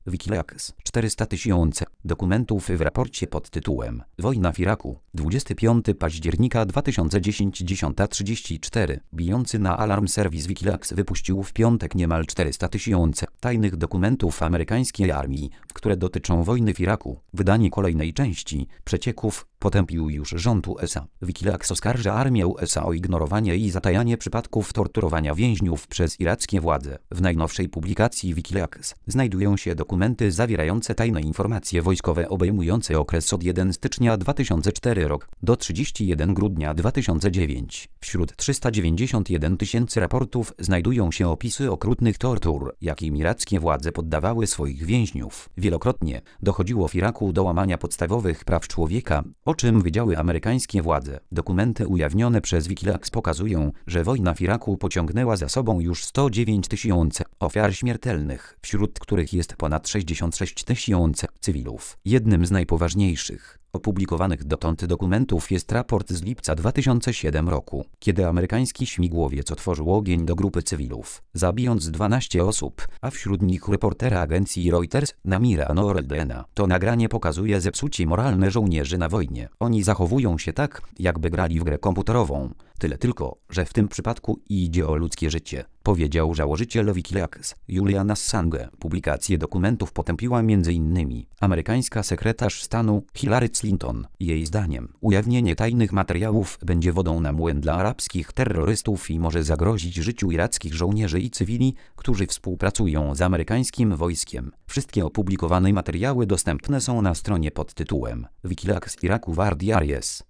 Wikileaks 400 000 dokumentów w raporcie pod tytułem Wojna w Iraku 25 października 2010 10:34. Bijący na alarm serwis Wikileaks wypuścił w piątek niemal 400 000 tajnych dokumentów amerykańskiej armii, które dotyczą wojny w Iraku. Wydanie kolejnej części przecieków potępił już rząd USA. Wikileaks oskarża armię USA o ignorowanie i zatajanie przypadków torturowania więźniów przez irackie władze. W najnowszej publikacji Wikileaks znajdują się dokumenty zawierające tajne informacje wojskowe obejmujące okres od 1 stycznia 2004 rok do 31 grudnia 2009. Wśród 391 000 raportów znajdują się opisy okrutnych tortur, jakim irackie władze poddawały swoich więźniów. Wielokrotnie dochodziło w Iraku do łamania podstawowych praw człowieka, o czym wiedziały amerykańskie władze. Dokumenty ujawnione przez Wikileaks pokazują, że wojna w Iraku pociągnęła za sobą już 109 000 ofiar śmiertelnych, wśród których jest ponad 66 000 cywilów. Jednym z najpoważniejszych opublikowanych dotąd dokumentów jest raport z lipca 2007 roku, kiedy amerykański śmigłowiec otworzył ogień do grupy cywilów, zabijąc 12 osób, a wśród nich reportera agencji Reuters Namira Noordena. To nagranie pokazuje zepsucie moralne żołnierzy na wojnie. Oni zachowują się tak, jakby grali w grę komputerową. Tyle tylko, że w tym przypadku idzie o ludzkie życie, powiedział założyciel Wikileaks Julian Assange. Publikację dokumentów potępiła m.in. amerykańska sekretarz stanu Hillary Clinton. Jej zdaniem ujawnienie tajnych materiałów będzie wodą na młyn dla arabskich terrorystów i może zagrozić życiu irackich żołnierzy i cywili, którzy współpracują z amerykańskim wojskiem. Wszystkie opublikowane materiały dostępne są na stronie pod tytułem Wikileaks Iraku War Diaries.